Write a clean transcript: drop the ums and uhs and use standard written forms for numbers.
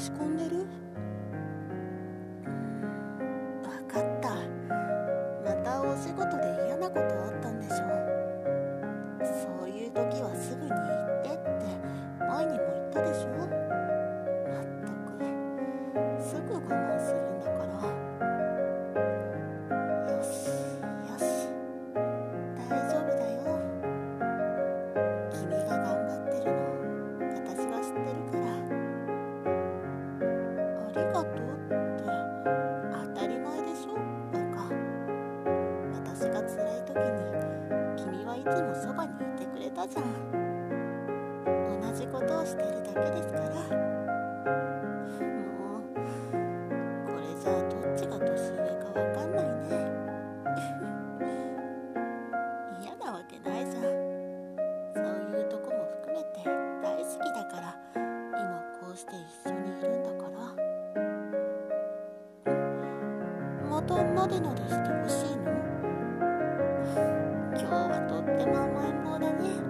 ち込んでる？わかった。またお仕事で嫌なことあったんでしょ。そういう時はすぐに言ってって前にも言ったでしょ。まったくすぐ我慢するんだから。よしよし、大丈夫だよ。君が頑張ってるの私は知ってるから。ありがとうって当たり前でしょ、バカ。私が辛い時に君はいつもそばにいてくれたじゃん。同じことをしてるだけですから。もうこれじゃあどっちが年上かわかんないね。嫌なわけないじゃん。そういうとこも含めて大好きだから今こうして一緒にいるんだから。またなでなでしてほしいの？今日はとっても甘えん坊だね。